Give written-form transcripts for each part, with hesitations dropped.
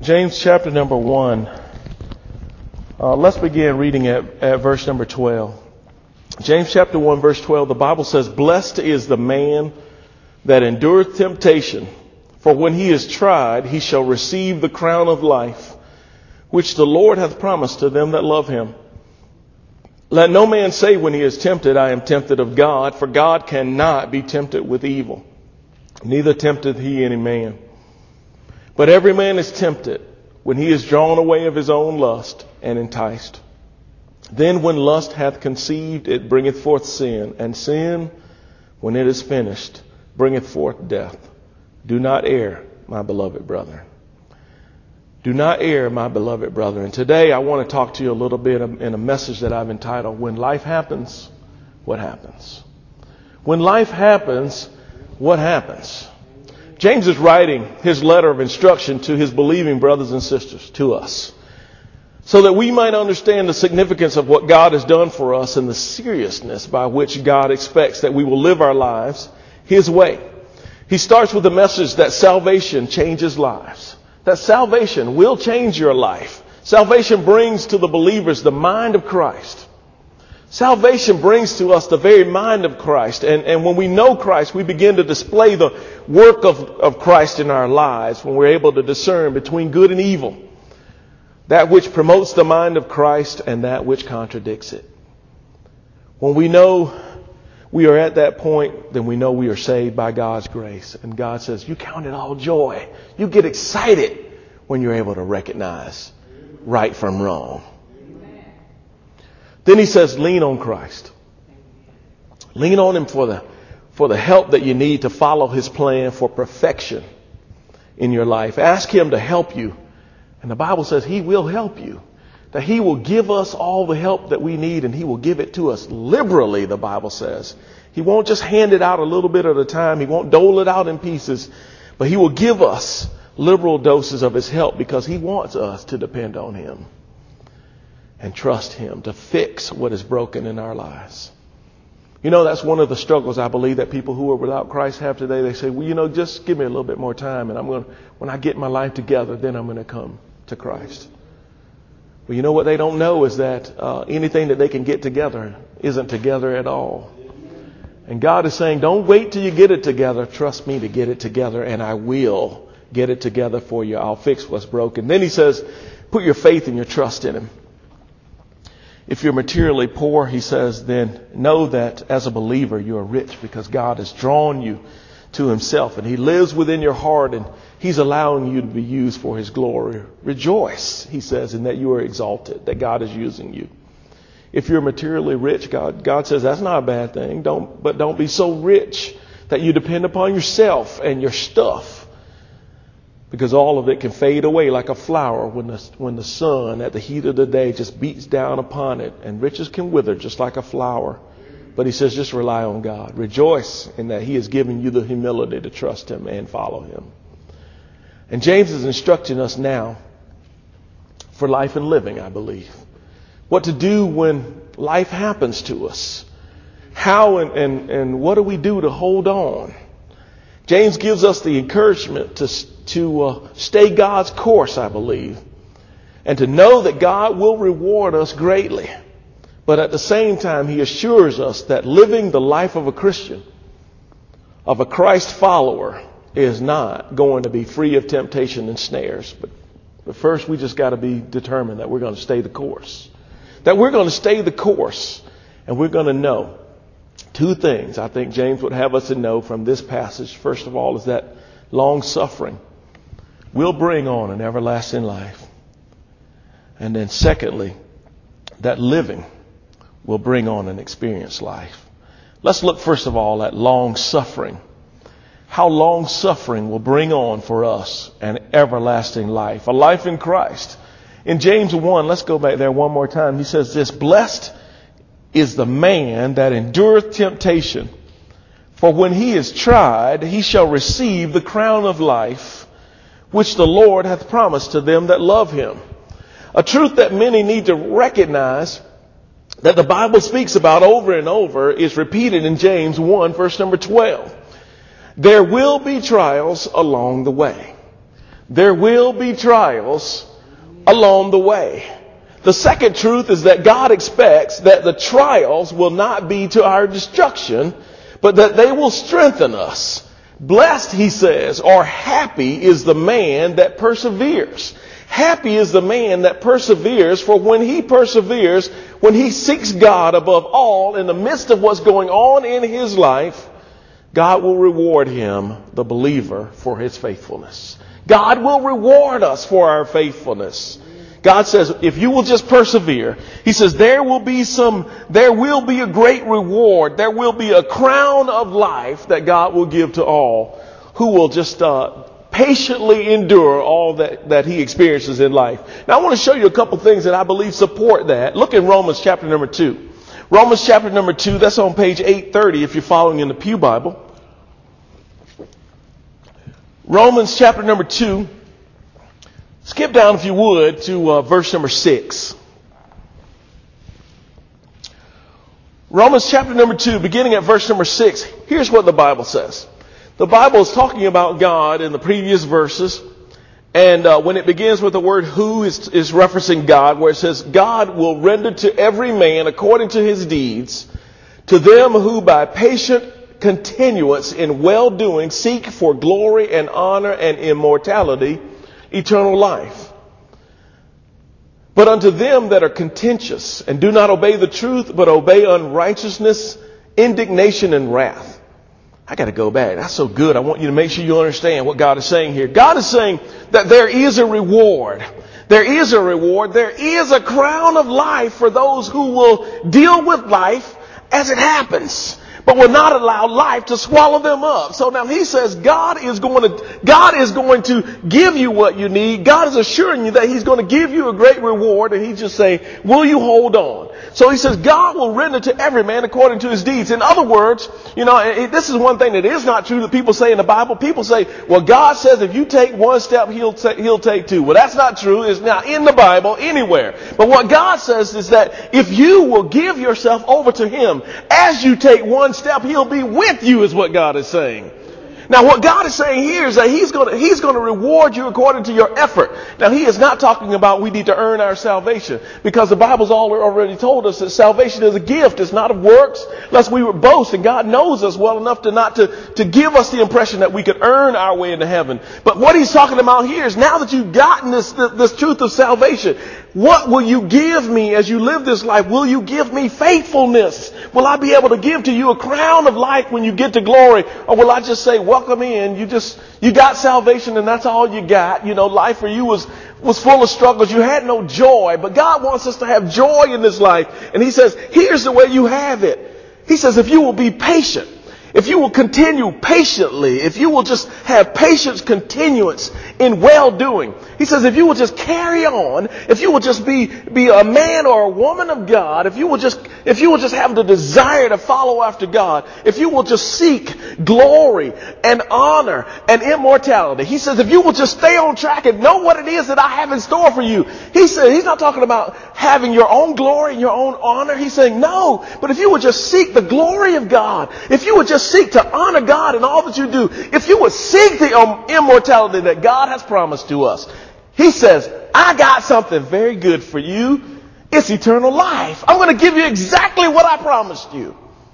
James chapter number 1. Let's begin reading at verse number 12. James chapter 1 verse 12, the Bible says, "Blessed is the man that endureth temptation, for when he is tried, he shall receive the crown of life, which the Lord hath promised to them that love him. Let no man say when he is tempted, I am tempted of God, for God cannot be tempted with evil, neither tempteth he any man. But every man is tempted when he is drawn away of his own lust and enticed. Then when lust hath conceived, it bringeth forth sin, and sin, when it is finished, bringeth forth death. Do not err, my beloved brethren." Do not err, my beloved brethren. And today I want to talk to you a little bit in a message that I've entitled, "When Life Happens, What Happens?" When life happens, what happens? James is writing his letter of instruction to his believing brothers and sisters, to us, so that we might understand the significance of what God has done for us and the seriousness by which God expects that we will live our lives his way. He starts with the message that salvation changes lives, that salvation will change your life. Salvation brings to the believers the mind of Christ. Salvation brings to us the very mind of Christ. And when we know Christ, we begin to display the work of Christ in our lives when we're able to discern between good and evil, that which promotes the mind of Christ and that which contradicts it. When we know we are at that point, then we know we are saved by God's grace. And God says, you count it all joy. You get excited when you're able to recognize right from wrong. Then he says, lean on Christ. Lean on him for the help that you need to follow his plan for perfection in your life. Ask him to help you. And the Bible says he will help you. That he will give us all the help that we need, and he will give it to us liberally, the Bible says. He won't just hand it out a little bit at a time. He won't dole it out in pieces. But he will give us liberal doses of his help because he wants us to depend on him and trust him to fix what is broken in our lives. You know, that's one of the struggles I believe that people who are without Christ have today. They say, well, just give me a little bit more time, and when I get my life together, then I'm going to come to Christ. Well, you know what they don't know is that anything that they can get together isn't together at all. And God is saying, don't wait till you get it together. Trust me to get it together, and I will get it together for you. I'll fix what's broken. Then he says, put your faith and your trust in him. If you're materially poor, he says, then know that as a believer, you are rich because God has drawn you to himself, and he lives within your heart, and he's allowing you to be used for his glory. Rejoice, he says, in that you are exalted, that God is using you. If you're materially rich, God says that's not a bad thing. But don't be so rich that you depend upon yourself and your stuff, because all of it can fade away like a flower when the sun at the heat of the day just beats down upon it, and riches can wither just like a flower. But he says, just rely on God. Rejoice in that he has given you the humility to trust him and follow him. And James is instructing us now for life and living, I believe. What to do when life happens to us. How and what do we do to hold on? James gives us the encouragement to stay God's course, I believe, and to know that God will reward us greatly. But at the same time, he assures us that living the life of a Christian, of a Christ follower, is not going to be free of temptation and snares. But first, we just got to be determined that we're going to stay the course. That we're going to stay the course, and we're going to know two things I think James would have us to know from this passage. First of all, is that long suffering will bring on an everlasting life. And then secondly, that living will bring on an experienced life. Let's look first of all at long suffering. How long suffering will bring on for us an everlasting life, a life in Christ. In James 1, let's go back there one more time. He says this, blessed is the man that endureth temptation, for when he is tried, he shall receive the crown of life, which the Lord hath promised to them that love him. A truth that many need to recognize, that the Bible speaks about over and over, is repeated in James 1, verse number 12. There will be trials along the way. There will be trials along the way. The second truth is that God expects that the trials will not be to our destruction, but that they will strengthen us. Blessed, he says, or happy is the man that perseveres. Happy is the man that perseveres, for when he perseveres, when he seeks God above all in the midst of what's going on in his life, God will reward him, the believer, for his faithfulness. God will reward us for our faithfulness. God says, if you will just persevere, he says, there will be a great reward. There will be a crown of life that God will give to all who will just patiently endure all that he experiences in life. Now, I want to show you a couple things that I believe support that. Look in Romans chapter number 2. Romans chapter number 2, that's on page 830 if you're following in the Pew Bible. Romans chapter number 2. Skip down, if you would, to verse number 6. Romans chapter number 2, beginning at verse number 6. Here's what the Bible says. The Bible is talking about God in the previous verses. And when it begins with the word who is referencing God, where it says, God will render to every man according to his deeds, to them who by patient continuance in well-doing seek for glory and honor and immortality, eternal life. But unto them that are contentious and do not obey the truth, but obey unrighteousness, indignation and wrath. I got to go back. That's so good. I want you to make sure you understand what God is saying here. God is saying that there is a reward. There is a reward. There is a crown of life for those who will deal with life as it happens, but will not allow life to swallow them up. So now he says God is going to give you what you need. God is assuring you that he's going to give you a great reward. And he's just saying, will you hold on? So he says God will render to every man according to his deeds. In other words, this is one thing that is not true that people say in the Bible. People say, well, God says if you take one step, he'll take two. Well, that's not true. It's not in the Bible anywhere. But what God says is that if you will give yourself over to him, as you take one step, he'll be with you, is what God is saying. Now, what God is saying here is that he's going to reward you according to your effort. Now, he is not talking about we need to earn our salvation, because the Bible's already told us that salvation is a gift. It's not of works, lest we would boast. And God knows us well enough to give us the impression that we could earn our way into heaven. But what he's talking about here is now that you've gotten this truth of salvation, what will you give me as you live this life? Will you give me faithfulness? Will I be able to give to you a crown of life when you get to glory? Or will I just say, welcome in, you got salvation and that's all you got? Life for you was full of struggles. You had no joy, but God wants us to have joy in this life. And he says, here's the way you have it. He says, if you will be patient, if you will continue patiently, if you will just have patience continuance in well-doing. He says, if you will just carry on, if you will just be a man or a woman of God, if you will just have the desire to follow after God, if you will just seek glory and honor and immortality. He says, if you will just stay on track and know what it is that I have in store for you. He said, he's not talking about having your own glory and your own honor. He's saying, no, but if you would just seek the glory of God, if you would just seek to honor God in all that you do, if you would seek the immortality that God has promised to us, he says, I got something very good for you. It's eternal life. I'm going to give you exactly what I promised you.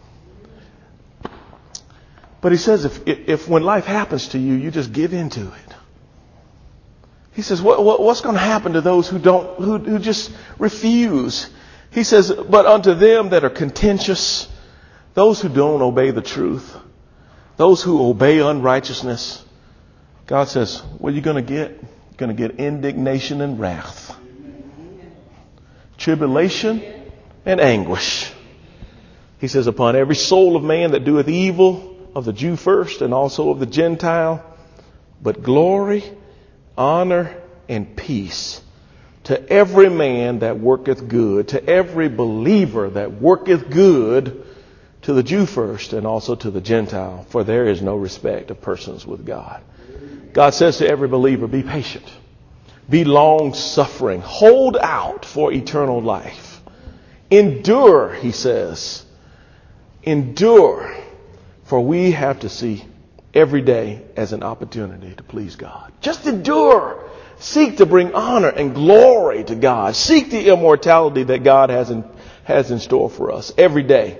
But he says, if when life happens to you, you just give into it. He says, what's going to happen to those who just refuse? He says, but unto them that are contentious, those who don't obey the truth, those who obey unrighteousness, God says, what are you going to get? You're going to get indignation and wrath, tribulation and anguish. He says, upon every soul of man that doeth evil, of the Jew first and also of the Gentile, but glory, honor, and peace to every man that worketh good, to every believer that worketh good, to the Jew first and also to the Gentile, for there is no respect of persons with God. God says to every believer, be patient, be long suffering, hold out for eternal life. Endure, he says, endure, for we have to see every day as an opportunity to please God. Just endure. Seek to bring honor and glory to God. Seek the immortality that God has in store for us every day.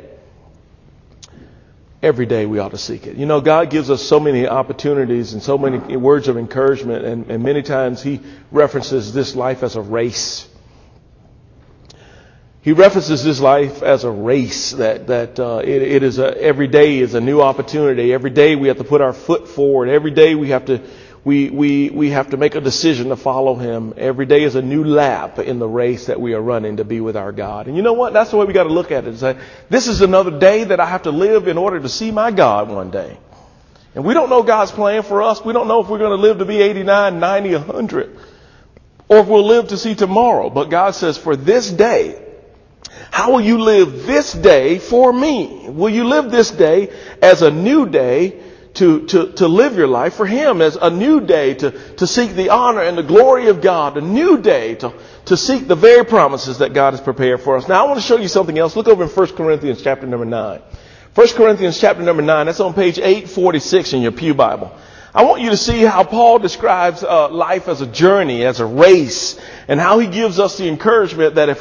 Every day we ought to seek it. You know, God gives us so many opportunities and so many words of encouragement, and many times He references this life as a race. He references this life as a race, that it is every day is a new opportunity. Every day we have to put our foot forward. Every day we have to make a decision to follow Him. Every day is a new lap in the race that we are running to be with our God. And you know what? That's the way we got to look at it. It's like, this is another day that I have to live in order to see my God one day. And we don't know God's plan for us. We don't know if we're going to live to be 89, 90, 100, or if we'll live to see tomorrow. But God says, for this day, how will you live this day for me? Will you live this day as a new day to live your life for Him, as a new day to seek the honor and the glory of God, a new day to seek the very promises that God has prepared for us? Now, I want to show you something else. Look over in 1 Corinthians chapter number 9. 1 Corinthians chapter number 9, that's on page 846 in your Pew Bible. I want you to see how Paul describes life as a journey, as a race, and how he gives us the encouragement that if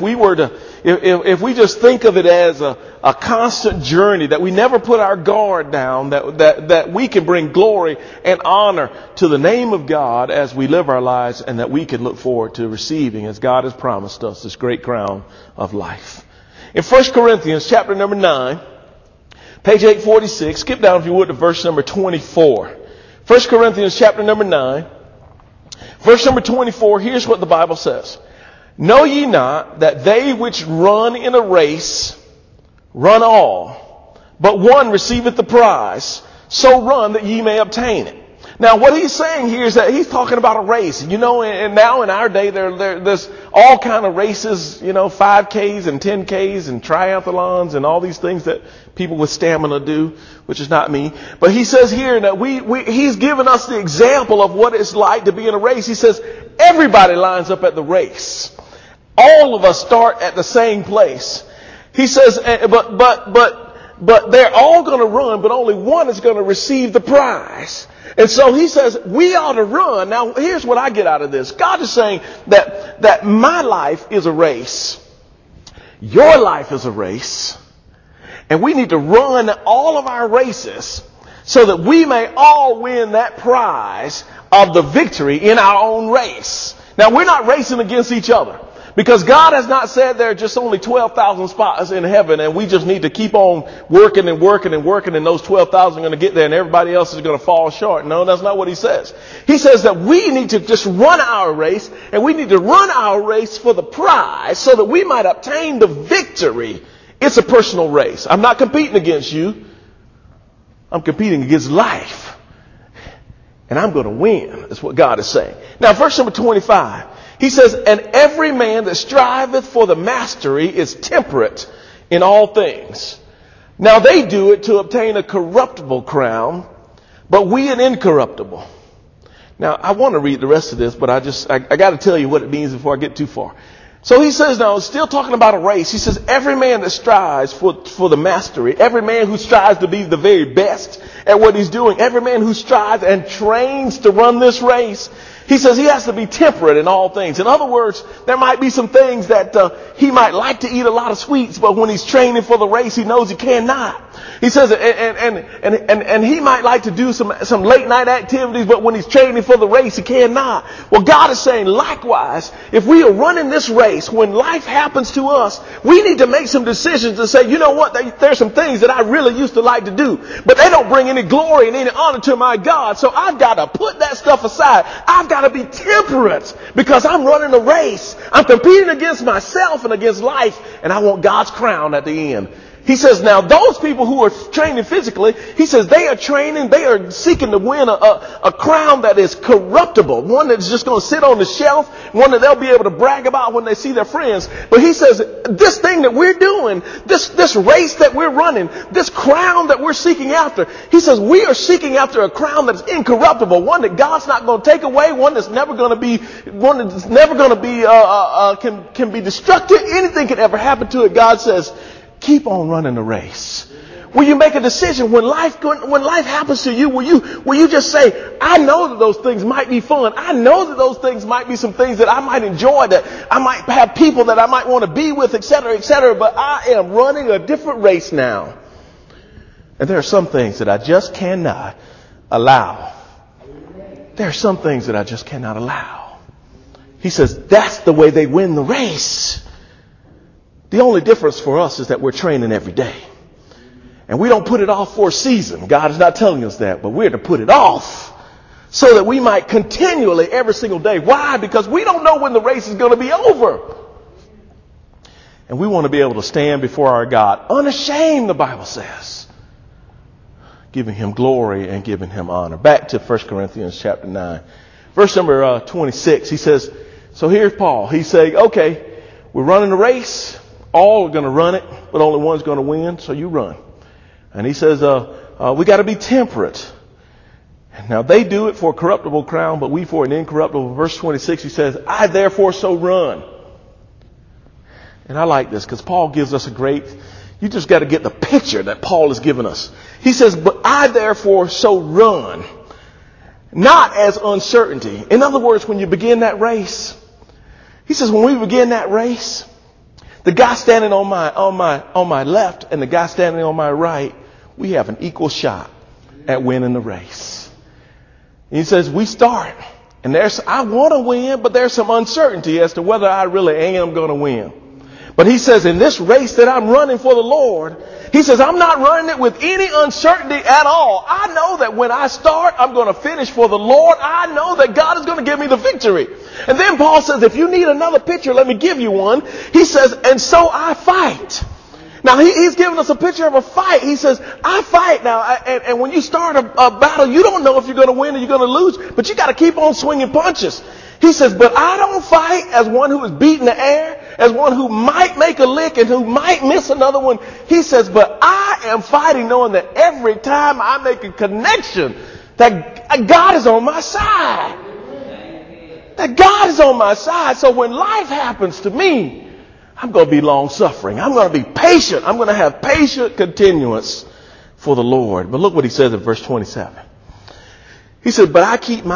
we just think of it as a constant journey, that we never put our guard down, that we can bring glory and honor to the name of God as we live our lives, and that we can look forward to receiving, as God has promised us, this great crown of life. In 1 Corinthians chapter number 9, page 846, skip down if you would to verse number 24. 1 Corinthians chapter number 9, verse number 24, here's what the Bible says. Know ye not that they which run in a race run all, but one receiveth the prize, so run that ye may obtain it. Now, what he's saying here is that he's talking about a race. You know, and now in our day, there's all kind of races, 5Ks and 10Ks and triathlons and all these things that people with stamina do, which is not me. But he says here that he's given us the example of what it's like to be in a race. He says everybody lines up at the race. All of us start at the same place. He says, but they're all going to run, but only one is going to receive the prize. And so he says we ought to run. Now, here's what I get out of this. God is saying that my life is a race. Your life is a race. And we need to run all of our races so that we may all win that prize of the victory in our own race. Now, we're not racing against each other, because God has not said there are just only 12,000 spots in heaven and we just need to keep on working and those 12,000 are going to get there and everybody else is going to fall short. No, that's not what He says. He says that we need to just run our race, and we need to run our race for the prize so that we might obtain the victory. It's a personal race. I'm not competing against you. I'm competing against life. And I'm going to win. That's what God is saying. Now, verse number 25. He says, and every man that striveth for the mastery is temperate in all things. Now they do it to obtain a corruptible crown, but we an incorruptible. Now I want to read the rest of this, but I got to tell you what it means before I get too far. So he says, now, still talking about a race, he says, every man that strives for the mastery, every man who strives to be the very best at what he's doing, every man who strives and trains to run this race, he says he has to be temperate in all things. In other words, there might be some things that he might like to eat a lot of sweets, but when he's training for the race, he knows he cannot. He says, and he might like to do some late night activities, but when he's training for the race, he cannot. Well, God is saying, likewise, if we are running this race, when life happens to us, we need to make some decisions to say, you know what, there's some things that I really used to like to do, but they don't bring any glory and any honor to my God. So I've got to put that stuff aside. I've got to be temperate because I'm running a race. I'm competing against myself and against life, and I want God's crown at the end. He says, now those people who are training physically, he says they are seeking to win a crown that is corruptible, one that's just going to sit on the shelf, one that they'll be able to brag about when they see their friends. But he says, this thing that we're doing, this race that we're running, this crown that we're seeking after, he says we are seeking after a crown that's incorruptible, one that God's not going to take away, one that's never going to be can be destructive. Anything can ever happen to it. God says, keep on running the race. Will you make a decision when life happens to you? Will you just say, I know that those things might be fun. I know that those things might be some things that I might enjoy, that I might have people that I might want to be with, etc., etc. But I am running a different race now. And there are some things that I just cannot allow. There are some things that I just cannot allow. He says that's the way they win the race. The only difference for us is that we're training every day. And we don't put it off for a season. God is not telling us that, but we're to put it off so that we might continually every single day. Why? Because we don't know when the race is going to be over. And we want to be able to stand before our God unashamed, the Bible says, giving him glory and giving him honor. Back to 1 Corinthians chapter 9, verse number 26. He says, so here's Paul. He's saying, okay, we're running a race. All are going to run it, but only one's going to win. So you run. And he says, we got to be temperate. Now they do it for a corruptible crown, but we for an incorruptible. Verse 26, he says, I therefore so run. And I like this because Paul gives us you just got to get the picture that Paul has given us. He says, but I therefore so run, not as uncertainty. In other words, when you begin that race, he says, when we begin that race, the guy standing on my left and the guy standing on my right, we have an equal shot at winning the race. He says, we start and I want to win, but there's some uncertainty as to whether I really am going to win. But he says, in this race that I'm running for the Lord, he says, I'm not running it with any uncertainty at all. I know that when I start, I'm going to finish for the Lord. I know that God is going to give me the victory. And then Paul says, if you need another picture, let me give you one. He says, and so I fight. Now, he's giving us a picture of a fight. He says, I fight now. And when you start a battle, you don't know if you're going to win or you're going to lose, but you got to keep on swinging punches. He says, but I don't fight as one who is beating the air, as one who might make a lick and who might miss another one. He says, but I am fighting knowing that every time I make a connection, that God is on my side. That God is on my side. So when life happens to me, I'm going to be long suffering. I'm going to be patient. I'm going to have patient continuance for the Lord. But look what he says in verse 27. He says, but I keep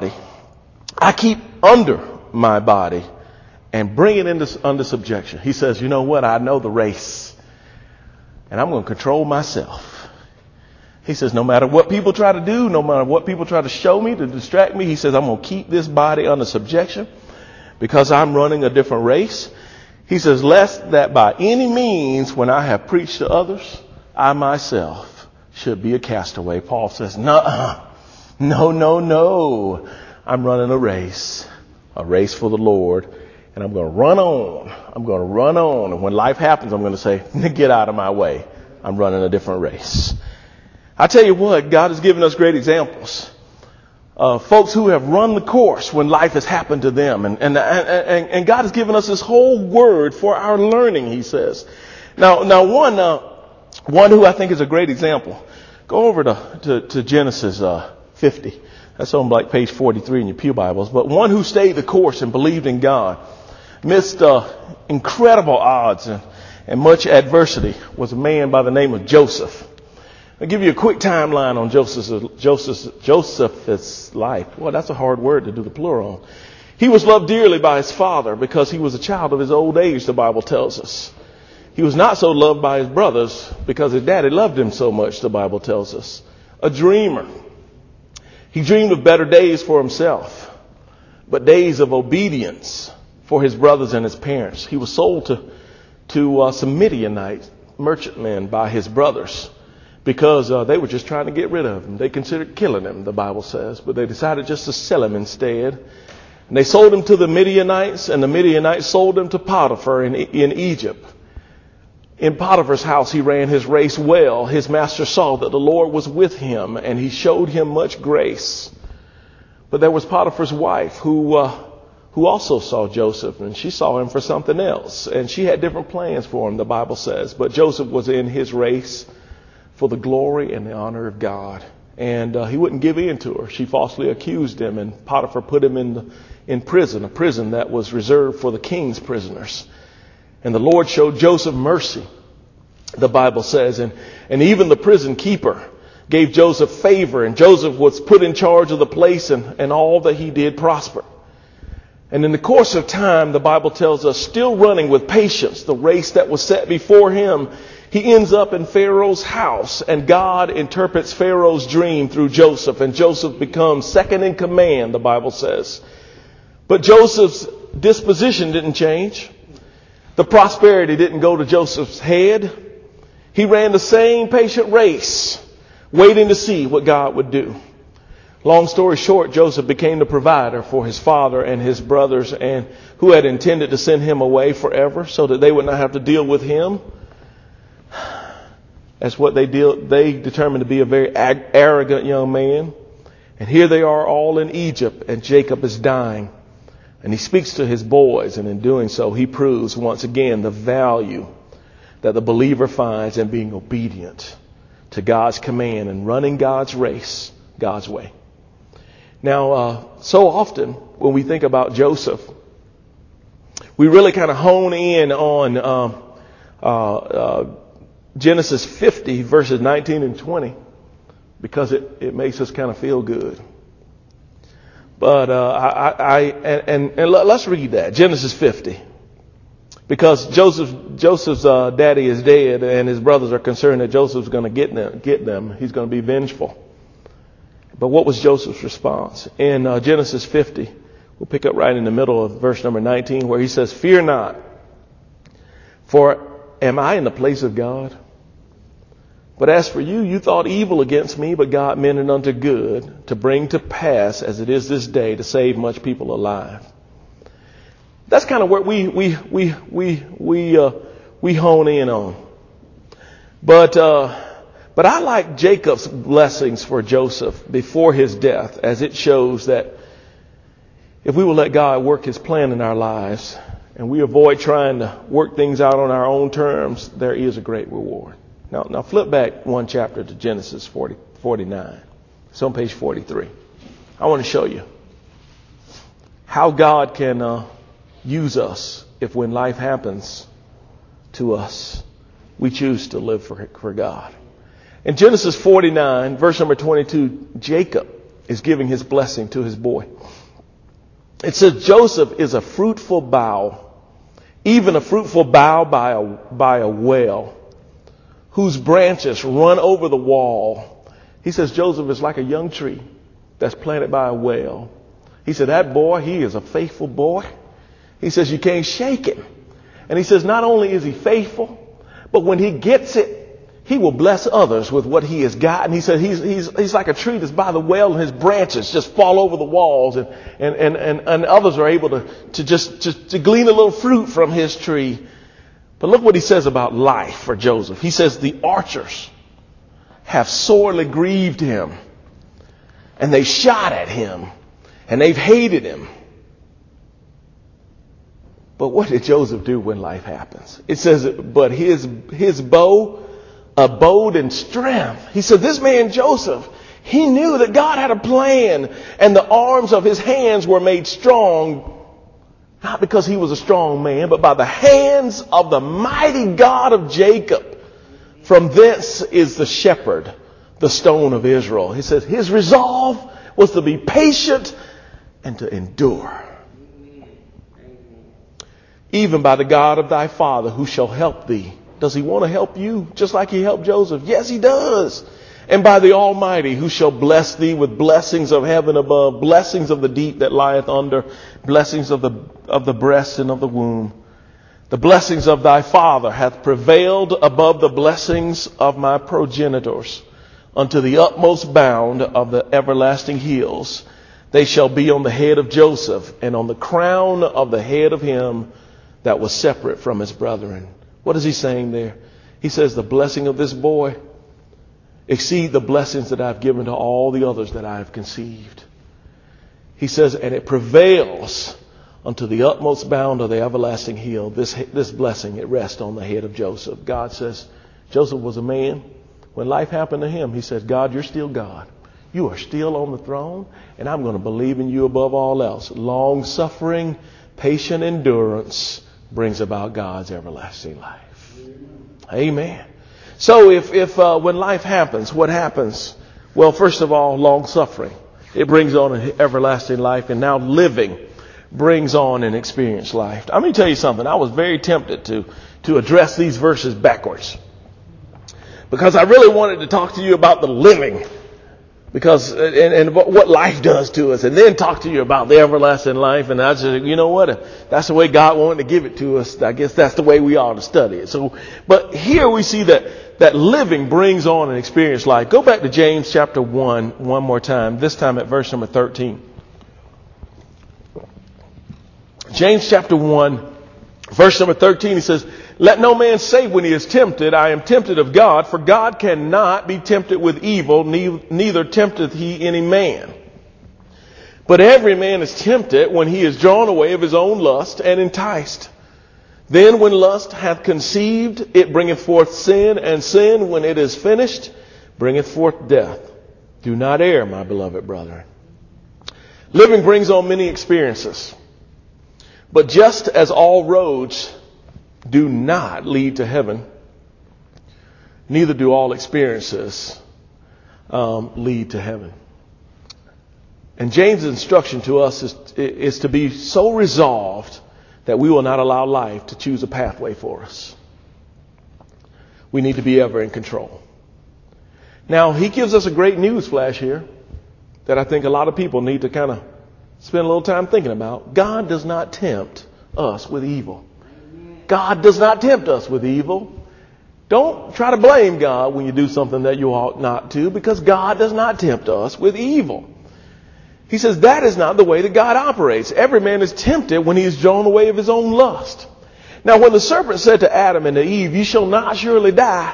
under my body and bring it under subjection. He says, you know what? I know the race and I'm going to control myself. He says, no matter what people try to do, no matter what people try to show me to distract me, he says, I'm going to keep this body under subjection because I'm running a different race. He says, lest that by any means, when I have preached to others, I myself should be a castaway. Paul says, no. I'm running a race for the Lord, and I'm going to run on. I'm going to run on. And when life happens, I'm going to say, get out of my way. I'm running a different race. I tell you what, God has given us great examples. Folks who have run the course when life has happened to them. And God has given us this whole word for our learning, he says. Now one who I think is a great example. Go over to Genesis 50. That's on like page 43 in your pew Bibles. But one who stayed the course and believed in God amidst incredible odds and much adversity was a man by the name of Joseph. I'll give you a quick timeline on Joseph's life. Well, that's a hard word to do the plural on. He was loved dearly by his father because he was a child of his old age, the Bible tells us. He was not so loved by his brothers because his daddy loved him so much, the Bible tells us. A dreamer. He dreamed of better days for himself, but days of obedience for his brothers and his parents. He was sold to some Midianite merchantmen by his brothers. Because they were just trying to get rid of him. They considered killing him, the Bible says. But they decided just to sell him instead. And they sold him to the Midianites. And the Midianites sold him to Potiphar in Egypt. In Potiphar's house, he ran his race well. His master saw that the Lord was with him. And he showed him much grace. But there was Potiphar's wife who also saw Joseph. And she saw him for something else. And she had different plans for him, the Bible says. But Joseph was in his race for the glory and the honor of God. And he wouldn't give in to her. She falsely accused him, and Potiphar put him in prison, a prison that was reserved for the king's prisoners. And the Lord showed Joseph mercy. the Bible says. And even the prison keeper gave Joseph favor, and Joseph was put in charge of the place, and all that he did prospered. And in the course of time, the Bible tells us, still running with patience the race that was set before him, he ends up in Pharaoh's house, and God interprets Pharaoh's dream through Joseph, and Joseph becomes second in command, the Bible says. But Joseph's disposition didn't change. The prosperity didn't go to Joseph's head. He ran the same patient race, waiting to see what God would do. Long story short, Joseph became the provider for his father and his brothers, and who had intended to send him away forever so that they would not have to deal with him. That's what they determined to be a very arrogant young man. And here they are all in Egypt, and Jacob is dying. And he speaks to his boys, and in doing so, he proves once again the value that the believer finds in being obedient to God's command and running God's race God's way. Now, so often when we think about Joseph, we really kind of hone in on Genesis 50 verses 19 and 20 because it makes us kind of feel good. But let's read that, Genesis 50. Because Joseph's daddy is dead, and his brothers are concerned that Joseph's going to get them. He's going to be vengeful. But what was Joseph's response? In Genesis 50, we'll pick up right in the middle of verse number 19, where he says, "Fear not, for am I in the place of God? But as for you, you thought evil against me, but God meant it unto good, to bring to pass, as it is this day, to save much people alive." That's kind of where we hone in on. But I like Jacob's blessings for Joseph before his death, as it shows that if we will let God work his plan in our lives and we avoid trying to work things out on our own terms, there is a great reward. Now flip back one chapter to Genesis 49. It's on page 43. I want to show you how God can use us if when life happens to us, we choose to live for God. In Genesis 49, verse number 22, Jacob is giving his blessing to his boy. It says, "Joseph is a fruitful bough, even a fruitful bough by a well, whose branches run over the wall." He says Joseph is like a young tree that's planted by a well. He said, that boy, he is a faithful boy. He says you can't shake him. And he says not only is he faithful, but when he gets it, he will bless others with what he has got. And he said he's like a tree that's by the well, and his branches just fall over the walls, and others are able to glean a little fruit from his tree. But look what he says about life for Joseph. He says the archers have sorely grieved him, and they shot at him, and they've hated him. But what did Joseph do when life happens? It says, but his bow abode in strength. He said, this man Joseph, he knew that God had a plan, and the arms of his hands were made strong, not because he was a strong man, but by the hands of the mighty God of Jacob. From thence is the shepherd, the stone of Israel. He says his resolve was to be patient and to endure. Even by the God of thy father who shall help thee. Does he want to help you just like he helped Joseph? Yes, he does. And by the Almighty who shall bless thee with blessings of heaven above, blessings of the deep that lieth under, blessings of the breast and of the womb. The blessings of thy father hath prevailed above the blessings of my progenitors unto the utmost bound of the everlasting hills. They shall be on the head of Joseph and on the crown of the head of him that was separate from his brethren. What is he saying there? He says the blessing of this boy exceed the blessings that I've given to all the others that I have conceived. He says, and it prevails unto the utmost bound of the everlasting hill. This blessing, it rests on the head of Joseph. God says, Joseph was a man. When life happened to him, he said, God, you're still God. You are still on the throne, and I'm going to believe in you above all else. Long suffering, patient endurance brings about God's everlasting life. Amen. So if when life happens, what happens? Well, first of all, long suffering. It brings on an everlasting life, and now living brings on an experienced life. Let me tell you something. I was very tempted to address these verses backwards, because I really wanted to talk to you about the living, because and what life does to us, and then talk to you about the everlasting life. And I said, you know what? That's the way God wanted to give it to us. I guess that's the way we ought to study it. So, but here we see that living brings on an experienced life. Go back to James chapter 1 one more time, this time at verse number 13. James chapter 1, verse number 13, he says, "Let no man say when he is tempted, I am tempted of God, for God cannot be tempted with evil, neither tempteth he any man. But every man is tempted when he is drawn away of his own lust and enticed. Then when lust hath conceived, it bringeth forth sin, and sin, when it is finished, bringeth forth death. Do not err, my beloved brethren." Living brings on many experiences. But just as all roads do not lead to heaven, neither do all experiences lead to heaven. And James' instruction to us is to be so resolved that we will not allow life to choose a pathway for us. We need to be ever in control. Now, he gives us a great news flash here that I think a lot of people need to kind of spend a little time thinking about. God does not tempt us with evil. God does not tempt us with evil. Don't try to blame God when you do something that you ought not to, because God does not tempt us with evil. He says that is not the way that God operates. Every man is tempted when he is drawn away of his own lust. Now, when the serpent said to Adam and to Eve, "You shall not surely die,"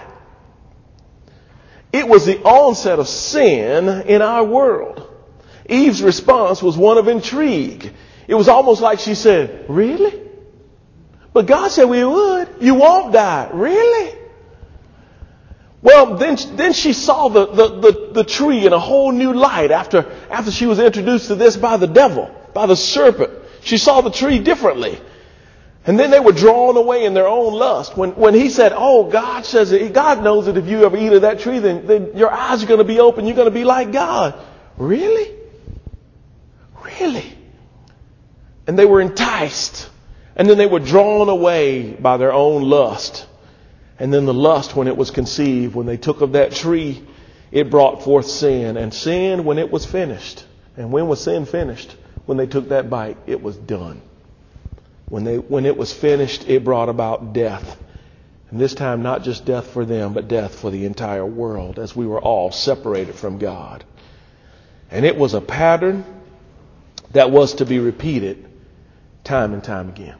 it was the onset of sin in our world. Eve's response was one of intrigue. It was almost like she said, "Really? But God said we would. You won't die. Really?" Well, then she saw the tree in a whole new light after she was introduced to this by the devil, by the serpent. She saw the tree differently. And then they were drawn away in their own lust. When he said, "Oh, God says that God knows that if you ever eat of that tree, then your eyes are going to be open. You're going to be like God." Really? Really? And they were enticed. And then they were drawn away by their own lust. And then the lust, when it was conceived, when they took of that tree, it brought forth sin. And sin, when it was finished. And when was sin finished? When they took that bite, it was done. When it was finished, it brought about death. And this time, not just death for them, but death for the entire world, as we were all separated from God. And it was a pattern that was to be repeated time and time again.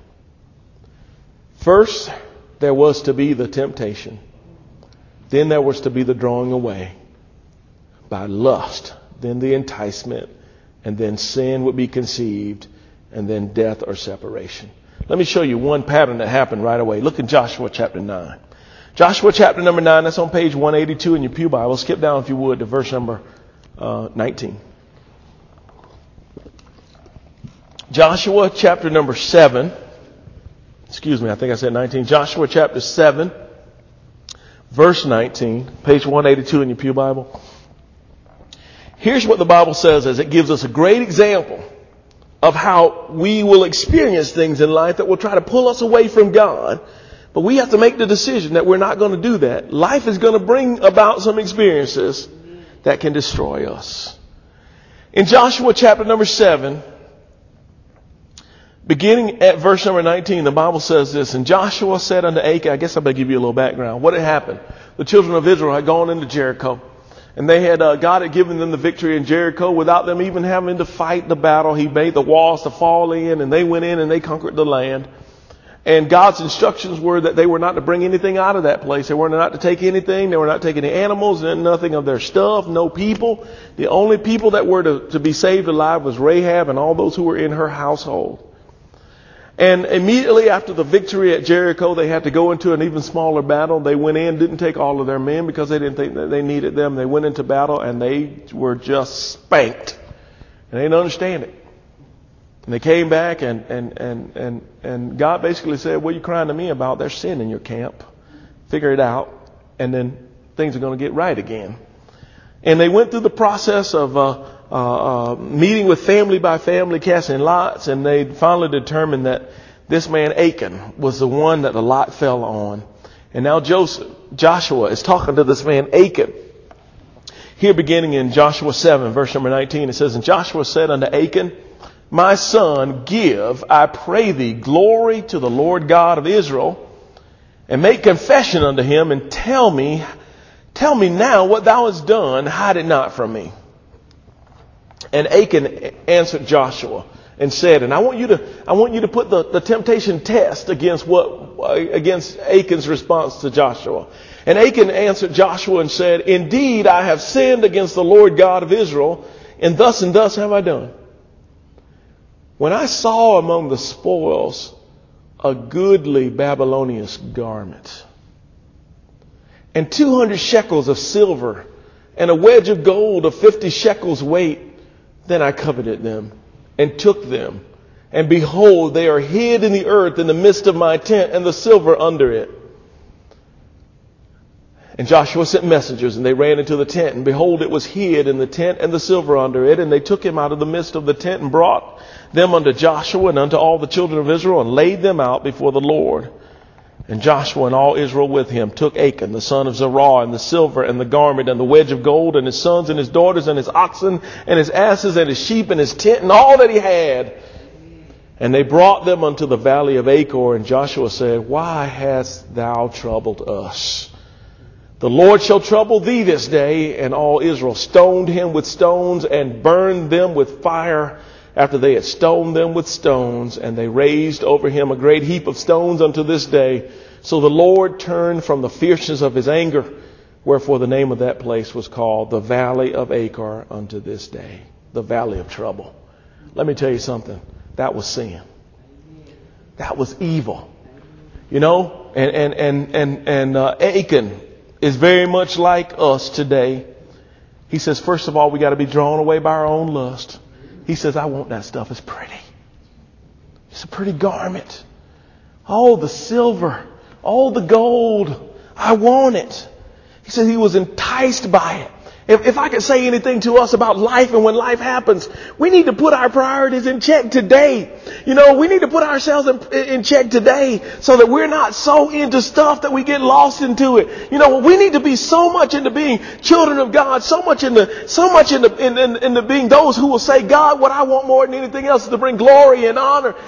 First, there was to be the temptation. Then there was to be the drawing away by lust. Then the enticement. And then sin would be conceived. And then death or separation. Let me show you one pattern that happened right away. Look at Joshua chapter 9. Joshua chapter number 9, that's on page 182 in your pew Bible. Skip down, if you would, to verse number 19. Joshua chapter number 7. Excuse me, I think I said 19. Joshua chapter 7, verse 19, page 182 in your pew Bible. Here's what the Bible says, as it gives us a great example of how we will experience things in life that will try to pull us away from God. But we have to make the decision that we're not going to do that. Life is going to bring about some experiences that can destroy us. In Joshua chapter number 7, beginning at verse number 19, the Bible says this: "And Joshua said unto Achan," I guess I better give you a little background. What had happened? The children of Israel had gone into Jericho. And they had, God had given them the victory in Jericho without them even having to fight the battle. He made the walls to fall in, and they went in and they conquered the land. And God's instructions were that they were not to bring anything out of that place. They were not to take anything. They were not taking any animals, nothing of their stuff, no people. The only people that were to be saved alive was Rahab and all those who were in her household. And immediately after the victory at Jericho, they had to go into an even smaller battle. They went in, didn't take all of their men because they didn't think that they needed them. They went into battle and they were just spanked. And they didn't understand it. And they came back and God basically said, "What are you crying to me about? There's sin in your camp. Figure it out." and then things are going to get right again. And they went through the process of meeting with family by family, casting lots, and they finally determined that this man Achan was the one that the lot fell on. And now Joshua is talking to this man Achan. Here beginning in Joshua 7, verse number 19, it says, "And Joshua said unto Achan, My son, give, I pray thee, glory to the Lord God of Israel, and make confession unto him, and tell me now what thou hast done, hide it not from me." And Achan answered Joshua and said, and I want you to put the temptation test against Achan's response to Joshua. And Achan answered Joshua and said, "Indeed, I have sinned against the Lord God of Israel, and thus have I done. When I saw among the spoils a goodly Babylonian garment, and 200 shekels of silver, and a wedge of gold of 50 shekels weight, then I coveted them, and took them. And behold, they are hid in the earth in the midst of my tent, and the silver under it." And Joshua sent messengers, and they ran into the tent, and behold, it was hid in the tent, and the silver under it. And they took him out of the midst of the tent, and brought them unto Joshua and unto all the children of Israel, and laid them out before the Lord. And Joshua and all Israel with him took Achan, the son of Zerah, and the silver, and the garment, and the wedge of gold, and his sons, and his daughters, and his oxen, and his asses, and his sheep, and his tent, and all that he had. And they brought them unto the valley of Achor. And Joshua said, "Why hast thou troubled us? The Lord shall trouble thee this day." And all Israel stoned him with stones, and burned them with fire after they had stoned them with stones. And they raised over him a great heap of stones unto this day. So the Lord turned from the fierceness of his anger, wherefore the name of that place was called the Valley of Achor unto this day. The Valley of Trouble. Let me tell you something. That was sin. That was evil. You know, and Achan is very much like us today. He says, first of all, we got to be drawn away by our own lust. He says, I want that stuff. It's pretty. It's a pretty garment. Oh, the silver. Oh, the gold. I want it. He said he was enticed by it. If I could say anything to us about life and when life happens, we need to put our priorities in check today. You know, we need to put ourselves in check today so that we're not so into stuff that we get lost into it. You know, we need to be so much into being children of God, so much into being those who will say, God, what I want more than anything else is to bring glory and honor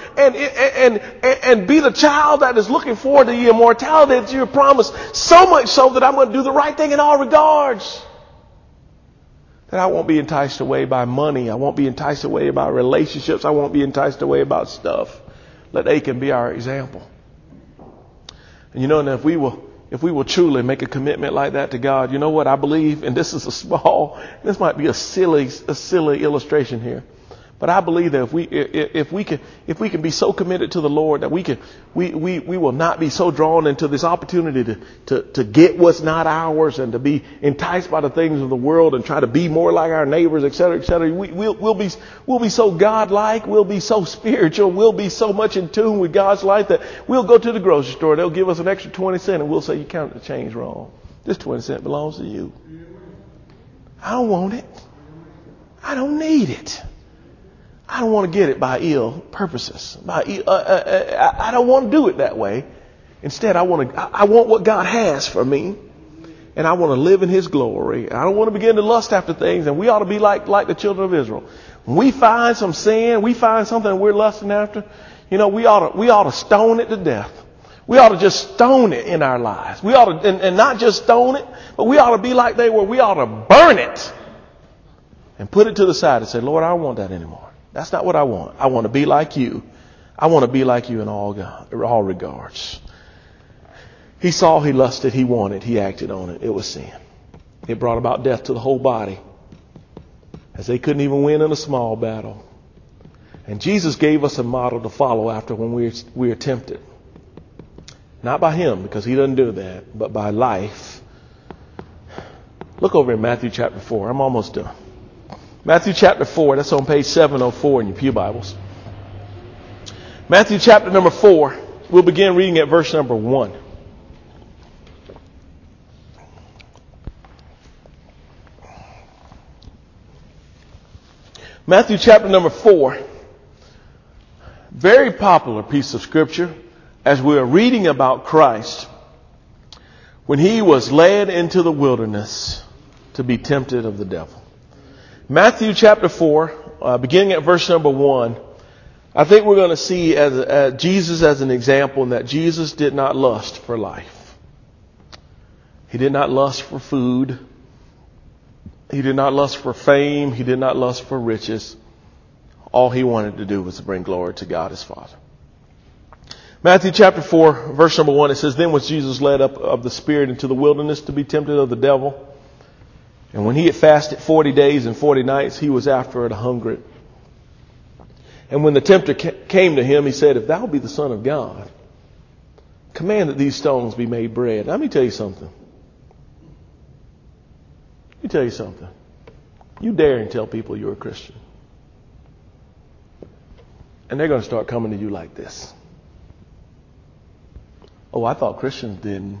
and be the child that is looking forward to the immortality that you have promised, so much so that I'm going to do the right thing in all regards. That I won't be enticed away by money. I won't be enticed away by relationships. I won't be enticed away about stuff. Let Achan be our example. And you know, and if we will truly make a commitment like that to God, you know what I believe? And this is this might be a silly illustration here. But I believe that if we can be so committed to the Lord that we will not be so drawn into this opportunity to get what's not ours and to be enticed by the things of the world and try to be more like our neighbors, et cetera, et cetera. We'll be so God-like. We'll be so spiritual. We'll be so much in tune with God's life that we'll go to the grocery store. They'll give us an extra 20 cents and we'll say, you counted the change wrong. This 20 cents belongs to you. I don't want it. I don't need it. I don't want to get it by ill purposes. I don't want to do it that way. Instead, I want what God has for me, and I want to live in His glory. I don't want to begin to lust after things, and we ought to be like the children of Israel. When we find some sin, we find something we're lusting after, you know, we ought to stone it to death. We ought to just stone it in our lives. We ought to, and not just stone it, but we ought to be like they were. We ought to burn it and put it to the side and say, Lord, I don't want that anymore. That's not what I want. I want to be like you. I want to be like you in all regards. He saw, he lusted, he wanted, he acted on it. It was sin. It brought about death to the whole body, as they couldn't even win in a small battle. And Jesus gave us a model to follow after when we are tempted. Not by Him, because He doesn't do that, but by life. Look over in Matthew chapter 4. I'm almost done. Matthew chapter 4, that's on page 704 in your pew Bibles. Matthew chapter number 4, we'll begin reading at verse number 1. Matthew chapter number 4. Very popular piece of scripture as we are reading about Christ when he was led into the wilderness to be tempted of the devil. Matthew chapter 4, beginning at verse number 1. I think we're going to see Jesus as an example in that Jesus did not lust for life. He did not lust for food. He did not lust for fame. He did not lust for riches. All he wanted to do was to bring glory to God his Father. Matthew chapter 4, verse number 1, it says, Then was Jesus led up of the Spirit into the wilderness to be tempted of the devil. And when he had fasted 40 days and 40 nights, he was after it hungered. And when the tempter came to him, he said, If thou be the Son of God, command that these stones be made bread. Let me tell you something. You dare and tell people you're a Christian. And they're going to start coming to you like this. Oh, I thought Christians didn't.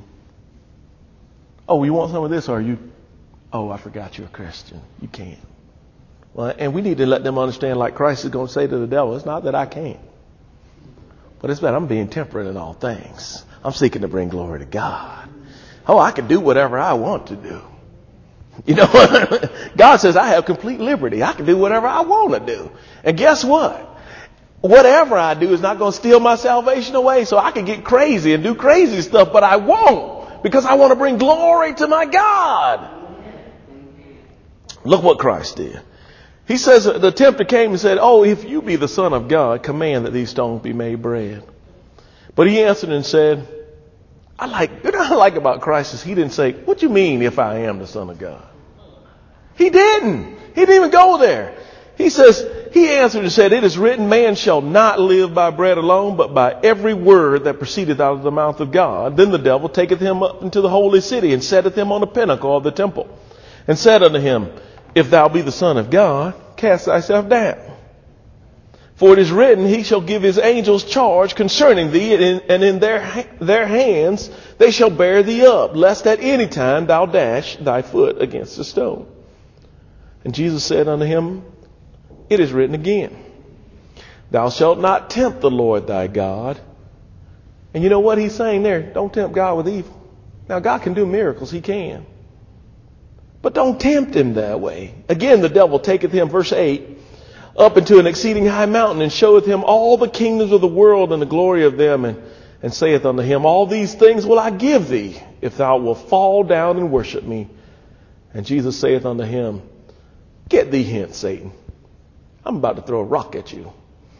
Oh, you want some of this? Or are you? Oh, I forgot you're a Christian. You can't. Well, and we need to let them understand, like Christ is going to say to the devil, it's not that I can't. But it's that I'm being temperate in all things. I'm seeking to bring glory to God. Oh, I can do whatever I want to do. You know, God says I have complete liberty. I can do whatever I want to do. And guess what? Whatever I do is not going to steal my salvation away. So I can get crazy and do crazy stuff, but I won't, because I want to bring glory to my God. Look what Christ did. He says the tempter came and said, Oh, if you be the Son of God, command that these stones be made bread. But he answered and said, what I like about Christ is he didn't say, what you mean if I am the Son of God? He didn't. He didn't even go there. He says, he answered and said, It is written, man shall not live by bread alone, but by every word that proceedeth out of the mouth of God. Then the devil taketh him up into the holy city and setteth him on the pinnacle of the temple and said unto him, If thou be the Son of God, cast thyself down. For it is written, He shall give His angels charge concerning thee, and in their hands they shall bear thee up, lest at any time thou dash thy foot against a stone. And Jesus said unto him, It is written again, Thou shalt not tempt the Lord thy God. And you know what he's saying there? Don't tempt God with evil. Now, God can do miracles. He can. But don't tempt him that way. Again, the devil taketh him, verse 8, up into an exceeding high mountain, and showeth him all the kingdoms of the world and the glory of them, and saith unto him, All these things will I give thee, if thou wilt fall down and worship me. And Jesus saith unto him, Get thee hence, Satan. I'm about to throw a rock at you.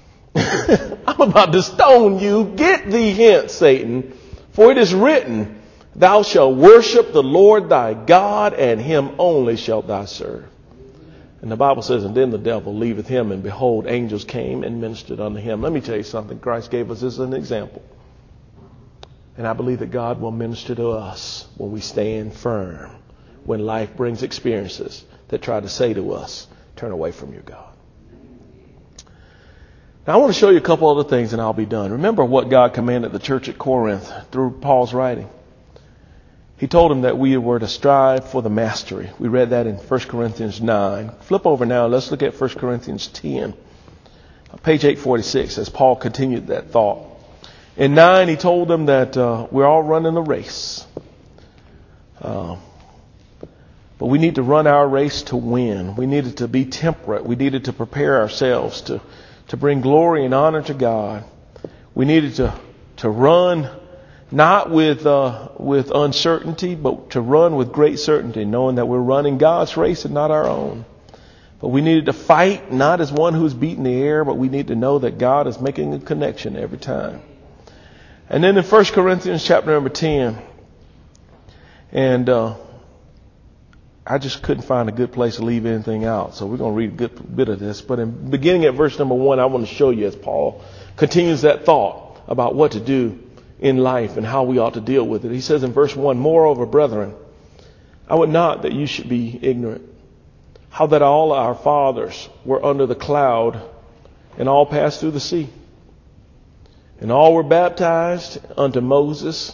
I'm about to stone you. Get thee hence, Satan. For it is written, Thou shalt worship the Lord thy God, and him only shalt thou serve. And the Bible says, And then the devil leaveth him, and behold, angels came and ministered unto him. Let me tell you something. Christ gave us this as an example. And I believe that God will minister to us when we stand firm, when life brings experiences that try to say to us, turn away from your God. Now I want to show you a couple other things and I'll be done. Remember what God commanded the church at Corinth through Paul's writing. He told them that we were to strive for the mastery. We read that in 1 Corinthians 9. Flip over now. Let's look at 1 Corinthians 10. Page 846 as Paul continued that thought. In 9, he told them that we're all running a race. But we need to run our race to win. We needed to be temperate. We needed to prepare ourselves to bring glory and honor to God. We needed to run not with uncertainty, but to run with great certainty, knowing that we're running God's race and not our own. But we needed to fight not as one who's beating the air, but we need to know that God is making a connection every time. And then in 1 Corinthians chapter number 10, and I just couldn't find a good place to leave anything out. So we're going to read a good bit of this. But in beginning at verse number 1, I want to show you as Paul continues that thought about what to do in life and how we ought to deal with it. He says in verse 1, Moreover, brethren, I would not that you should be ignorant, how that all our fathers were under the cloud and all passed through the sea. And all were baptized unto Moses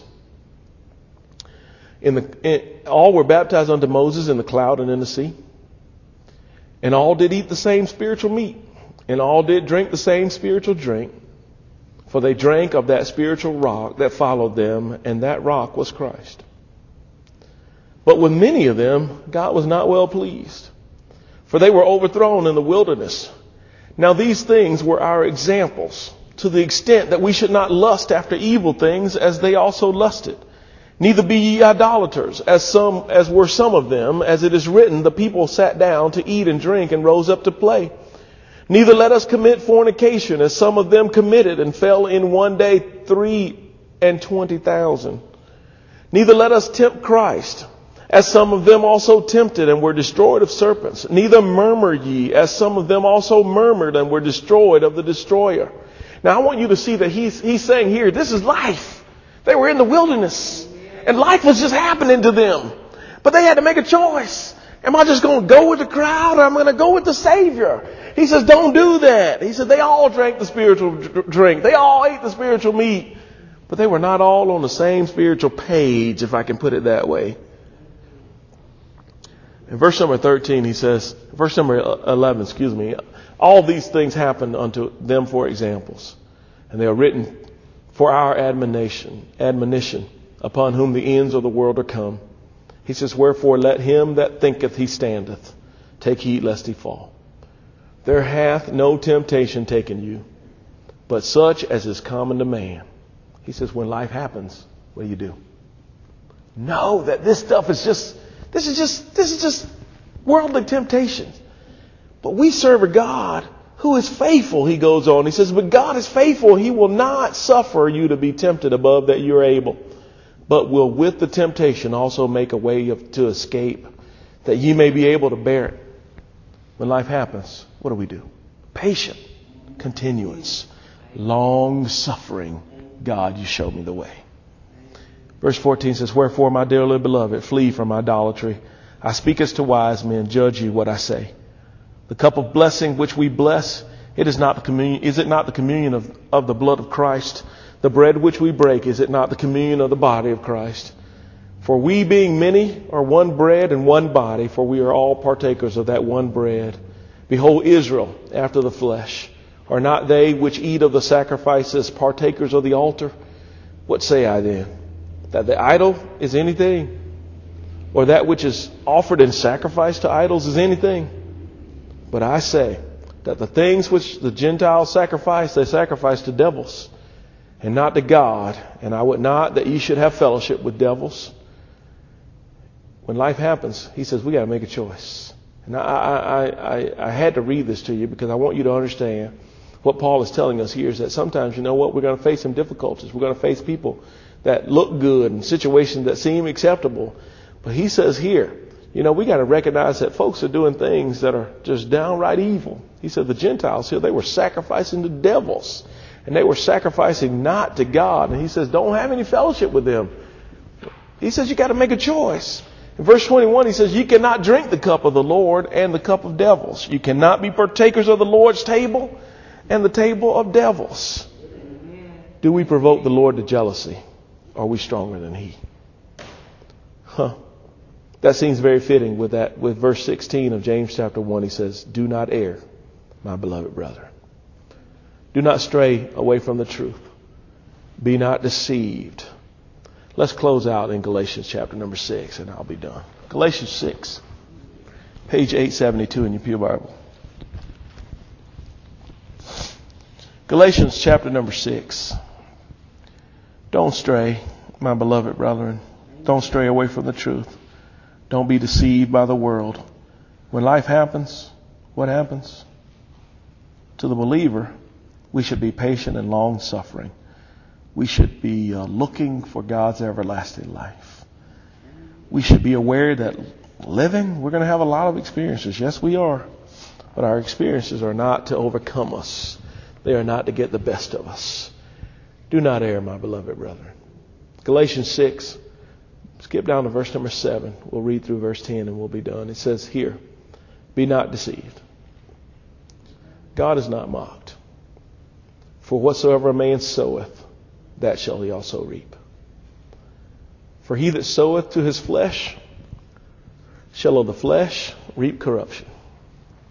all were baptized unto Moses in the cloud and in the sea. And all did eat the same spiritual meat, and all did drink the same spiritual drink. For they drank of that spiritual rock that followed them, and that rock was Christ. But with many of them, God was not well pleased, for they were overthrown in the wilderness. Now these things were our examples, to the extent that we should not lust after evil things as they also lusted. Neither be ye idolaters, as were some of them, as it is written, the people sat down to eat and drink and rose up to play. Neither let us commit fornication, as some of them committed and fell in one day 23,000. Neither let us tempt Christ, as some of them also tempted and were destroyed of serpents. Neither murmur ye, as some of them also murmured and were destroyed of the destroyer. Now I want you to see that he's saying here, this is life. They were in the wilderness. And life was just happening to them. But they had to make a choice. Am I just going to go with the crowd, or am I going to go with the Savior? He says, don't do that. He said they all drank the spiritual drink. They all ate the spiritual meat. But they were not all on the same spiritual page, if I can put it that way. In verse number 13, he says, verse number 11, all these things happened unto them for examples. And they are written for our admonition, upon whom the ends of the world are come. He says, wherefore let him that thinketh he standeth take heed lest he fall. There hath no temptation taken you, but such as is common to man. He says, when life happens, what do you do? Know that this is just worldly temptations. But we serve a God who is faithful, he goes on. He says, but God is faithful. He will not suffer you to be tempted above that you're able, but will with the temptation also make a way to escape, that ye may be able to bear it. When life happens, what do? Patient, continuance, long suffering. God, you show me the way. Verse 14 says, wherefore, my dearly beloved, flee from idolatry. I speak as to wise men, judge ye what I say. The cup of blessing which we bless, is it not the communion of the blood of Christ? The bread which we break, is it not the communion of the body of Christ? For we being many are one bread and one body, for we are all partakers of that one bread. Behold, Israel after the flesh. Are not they which eat of the sacrifices partakers of the altar? What say I then? That the idol is anything? Or that which is offered in sacrifice to idols is anything? But I say that the things which the Gentiles sacrifice, they sacrifice to devils, and not to God. And I would not that ye should have fellowship with devils. When life happens, he says, we got to make a choice. And I had to read this to you because I want you to understand what Paul is telling us here is that sometimes, you know what, we're going to face some difficulties. We're going to face people that look good and situations that seem acceptable. But he says here, we got to recognize that folks are doing things that are just downright evil. He said the Gentiles here, they were sacrificing to devils. And they were sacrificing not to God. And he says, don't have any fellowship with them. He says, you got to make a choice. In verse 21, he says, you cannot drink the cup of the Lord and the cup of devils. You cannot be partakers of the Lord's table and the table of devils. Do we provoke the Lord to jealousy? Are we stronger than he? That seems very fitting with verse 16 of James chapter 1. He says, do not err, my beloved brother. Do not stray away from the truth. Be not deceived. Let's close out in Galatians chapter number 6 and I'll be done. Galatians 6, page 872 in your Pew Bible. Galatians chapter number 6. Don't stray, my beloved brethren. Don't stray away from the truth. Don't be deceived by the world. When life happens, what happens? To the believer, we should be patient and long suffering. We should be looking for God's everlasting life. We should be aware that living, we're going to have a lot of experiences. Yes, we are. But our experiences are not to overcome us. They are not to get the best of us. Do not err, my beloved brethren. Galatians 6, skip down to verse number 7. We'll read through verse 10 and we'll be done. It says here, be not deceived. God is not mocked. For whatsoever a man soweth, that shall he also reap. For he that soweth to his flesh shall of the flesh reap corruption.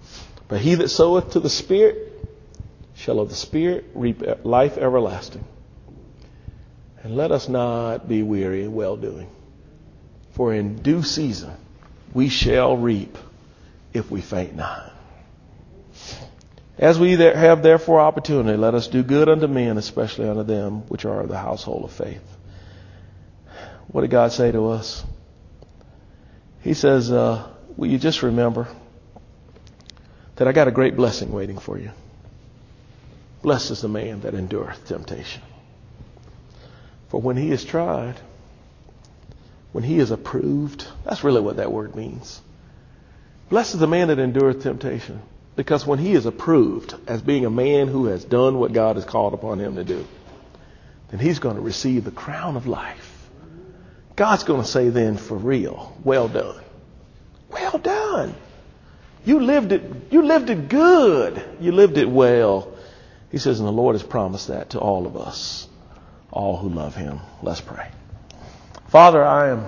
But he that soweth to the Spirit shall of the Spirit reap life everlasting. And let us not be weary in well-doing. For in due season we shall reap if we faint not. As we have therefore opportunity, let us do good unto men, especially unto them which are of the household of faith. What did God say to us? He says, will you just remember that I got a great blessing waiting for you. Blessed is the man that endureth temptation. For when he is tried, when he is approved, that's really what that word means. Blessed is the man that endureth temptation. Because when he is approved as being a man who has done what God has called upon him to do, then he's going to receive the crown of life. God's going to say then, for real, well done. Well done. You lived it good. You lived it well. He says, and the Lord has promised that to all of us, all who love him. Let's pray. Father, I am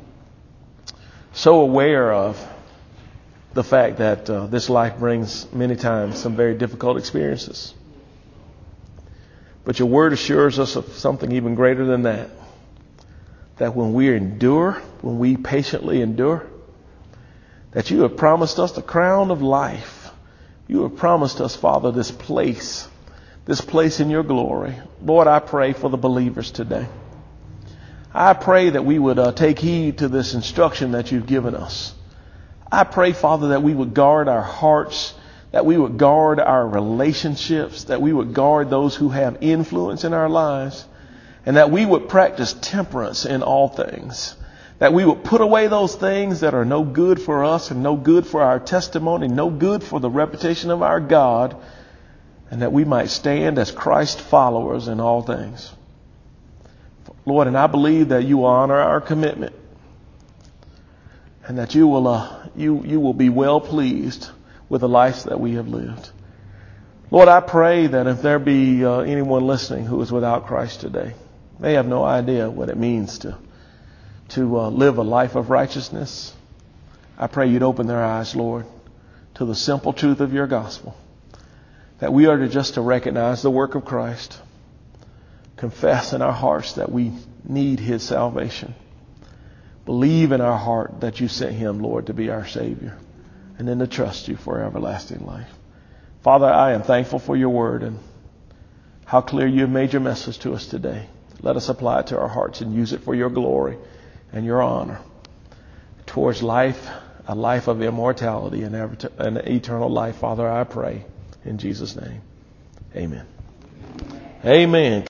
so aware of the fact that this life brings many times some very difficult experiences. But your word assures us of something even greater than that. That when we endure, when we patiently endure, that you have promised us the crown of life. You have promised us, Father, this place in your glory. Lord, I pray for the believers today. I pray that we would take heed to this instruction that you've given us. I pray, Father, that we would guard our hearts, that we would guard our relationships, that we would guard those who have influence in our lives, and that we would practice temperance in all things. That we would put away those things that are no good for us and no good for our testimony, no good for the reputation of our God, and that we might stand as Christ followers in all things. Lord, and I believe that you will honor our commitment and that you will be well pleased with the life that we have lived. Lord, I pray that if there be anyone listening who is without Christ today, they have no idea what it means to live a life of righteousness. I pray you'd open their eyes, Lord, to the simple truth of your gospel, that we are to recognize the work of Christ, confess in our hearts that we need his salvation, believe in our heart that you sent him, Lord, to be our Savior, and then to trust you for everlasting life. Father, I am thankful for your word and how clear you have made your message to us today. Let us apply it to our hearts and use it for your glory and your honor towards life, a life of immortality and eternal life. Father, I pray in Jesus' name. Amen. Amen.